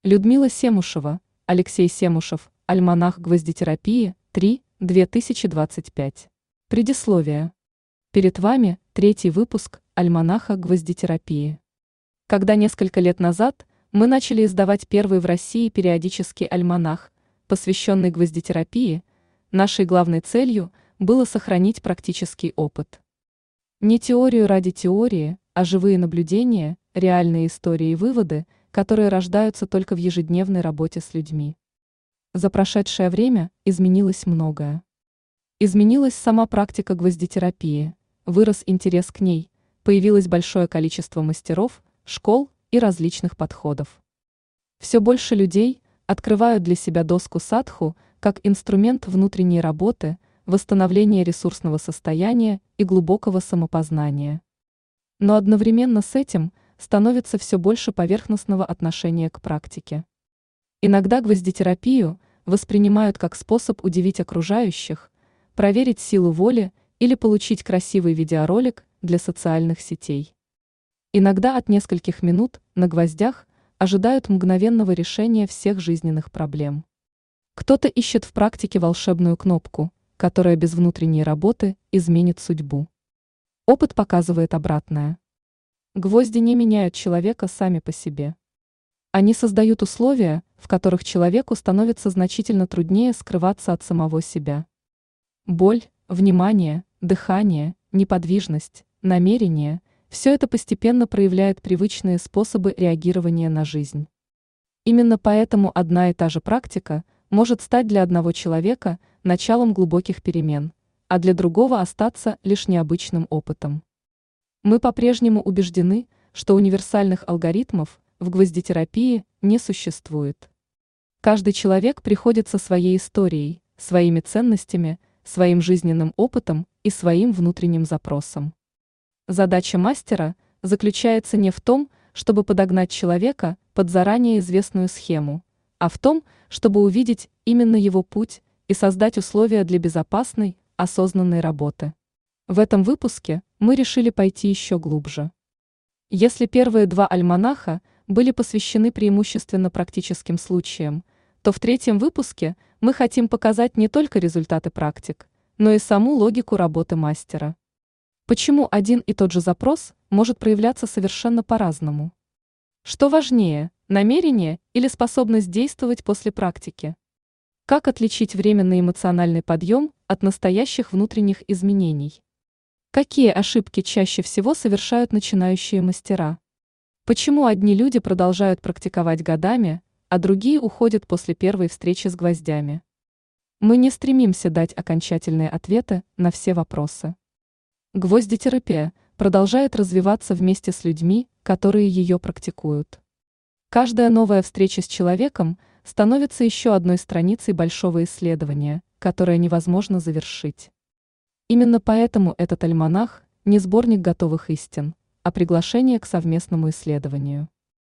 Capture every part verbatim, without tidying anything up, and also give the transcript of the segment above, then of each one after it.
Людмила Семушева, Алексей Семушев, Альманах гвоздитерапии, три, две тысячи двадцать пять. Предисловие. Перед вами третий выпуск Альманаха гвоздитерапии. Когда несколько лет назад мы начали издавать первый в России периодический альманах, посвященный гвоздитерапии, нашей главной целью было сохранить практический опыт. Не теорию ради теории, а живые наблюдения, реальные истории и выводы, которые рождаются только в ежедневной работе с людьми. За прошедшее время изменилось многое. Изменилась сама практика гвоздитерапии, вырос интерес к ней, появилось большое количество мастеров, школ и различных подходов. Все больше людей открывают для себя доску садху как инструмент внутренней работы, восстановления ресурсного состояния и глубокого самопознания. Но одновременно с этим становится все больше поверхностного отношения к практике. Иногда гвоздитерапию воспринимают как способ удивить окружающих, проверить силу воли или получить красивый видеоролик для социальных сетей. Иногда от нескольких минут на гвоздях ожидают мгновенного решения всех жизненных проблем. Кто-то ищет в практике волшебную кнопку, которая без внутренней работы изменит судьбу. Опыт показывает обратное. Гвозди не меняют человека сами по себе. Они создают условия, в которых человеку становится значительно труднее скрываться от самого себя. Боль, внимание, дыхание, неподвижность, намерение – все это постепенно проявляет привычные способы реагирования на жизнь. Именно поэтому одна и та же практика может стать для одного человека началом глубоких перемен, а для другого остаться лишь необычным опытом. Мы по-прежнему убеждены, что универсальных алгоритмов в гвоздитерапии не существует. Каждый человек приходит со своей историей, своими ценностями, своим жизненным опытом и своим внутренним запросом. Задача мастера заключается не в том, чтобы подогнать человека под заранее известную схему, а в том, чтобы увидеть именно его путь и создать условия для безопасной, осознанной работы. В этом выпуске мы решили пойти еще глубже. Если первые два альманаха были посвящены преимущественно практическим случаям, то в третьем выпуске мы хотим показать не только результаты практик, но и саму логику работы мастера. Почему один и тот же запрос может проявляться совершенно по-разному? Что важнее, намерение или способность действовать после практики? Как отличить временный эмоциональный подъем от настоящих внутренних изменений? Какие ошибки чаще всего совершают начинающие мастера? Почему одни люди продолжают практиковать годами, а другие уходят после первой встречи с гвоздями? Мы не стремимся дать окончательные ответы на все вопросы. Гвоздитерапия продолжает развиваться вместе с людьми, которые ее практикуют. Каждая новая встреча с человеком становится еще одной страницей большого исследования, которое невозможно завершить. Именно поэтому этот альманах не сборник готовых истин, а приглашение к совместному исследованию.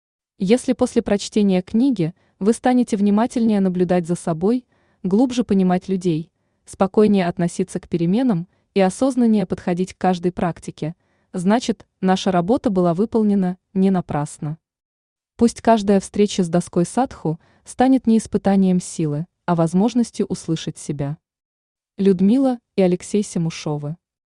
Если после прочтения книги вы станете внимательнее наблюдать за собой, глубже понимать людей, спокойнее относиться к переменам и осознаннее подходить к каждой практике, значит, наша работа была выполнена не напрасно. Пусть каждая встреча с доской садху станет не испытанием силы, а возможностью услышать себя. Людмила и Алексей Семушевы.